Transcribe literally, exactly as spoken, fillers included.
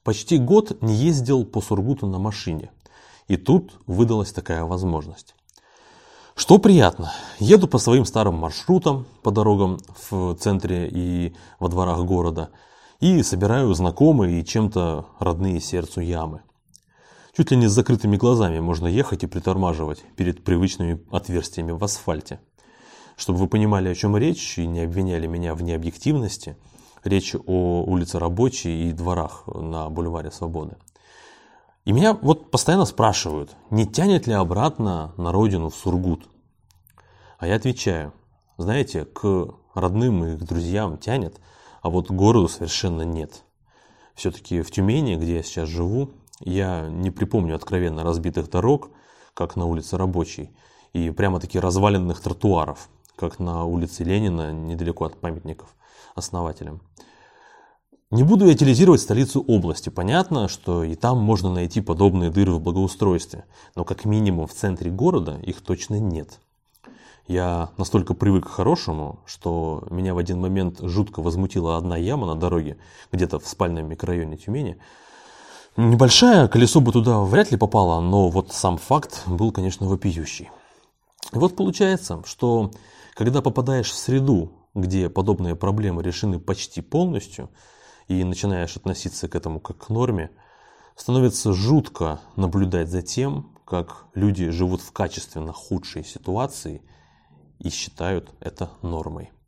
почти год не ездил по Сургуту на машине. И тут выдалась такая возможность. Что приятно, еду по своим старым маршрутам, по дорогам в центре и во дворах города, и собираю знакомые и чем-то родные сердцу ямы. Чуть ли не с закрытыми глазами можно ехать и притормаживать перед привычными отверстиями в асфальте. Чтобы вы понимали, о чем речь, и не обвиняли меня в необъективности, речь о улице Рабочей и дворах на бульваре Свободы. И меня вот постоянно спрашивают, не тянет ли обратно на родину в Сургут. А я отвечаю, знаете, к родным и к друзьям тянет, а вот к городу совершенно нет. Все-таки в Тюмени, где я сейчас живу, я не припомню откровенно разбитых дорог, как на улице Рабочей, и прямо-таки разваленных тротуаров, как на улице Ленина, недалеко от памятников основателям. Не буду я идеализировать столицу области. Понятно, что и там можно найти подобные дыры в благоустройстве. Но как минимум в центре города их точно нет. Я настолько привык к хорошему, что меня в один момент жутко возмутила одна яма на дороге, где-то в спальном микрорайоне Тюмени. Небольшая, колесо бы туда вряд ли попало, но вот сам факт был, конечно, вопиющий. И вот получается, что когда попадаешь в среду, где подобные проблемы решены почти полностью, и начинаешь относиться к этому как к норме, становится жутко наблюдать за тем, как люди живут в качественно худшей ситуации и считают это нормой.